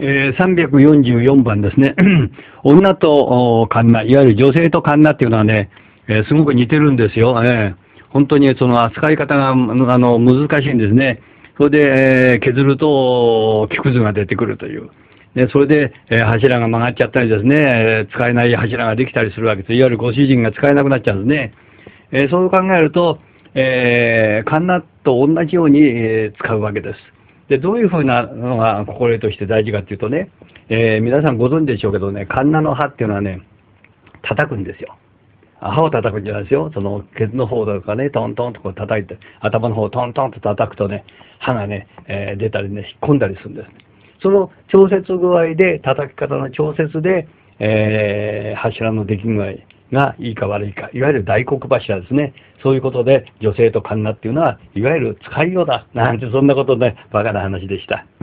344番ですね。女とカンナ、いわゆる女性とカンナっていうのはね、すごく似てるんですよ。本当にその扱い方が難しいんですね。それで、削ると木くずが出てくるという。で、それで、柱が曲がっちゃったりですね、使えない柱ができたりするわけです。いわゆるご主人が使えなくなっちゃうんですね。そう考えると、カンナと同じように、使うわけです。で、どういうふうなのが心得として大事かというとね、皆さんご存知でしょうけどね、カンナの刃っていうのはね、叩くんですよ。歯を叩くんじゃないですよ。その、ケツの方とかね、トントンとこう叩いて、頭の方をトントンと叩くとね、歯がね、出たりね、引っ込んだりするんです。その調節具合で、叩き方の調節で、柱の出来具合がいいか悪いか、いわゆる大黒柱ですね。そういうことで、女性とカンナっていうのは、いわゆる使いようだ、なんてそんなことで、バカな話でした。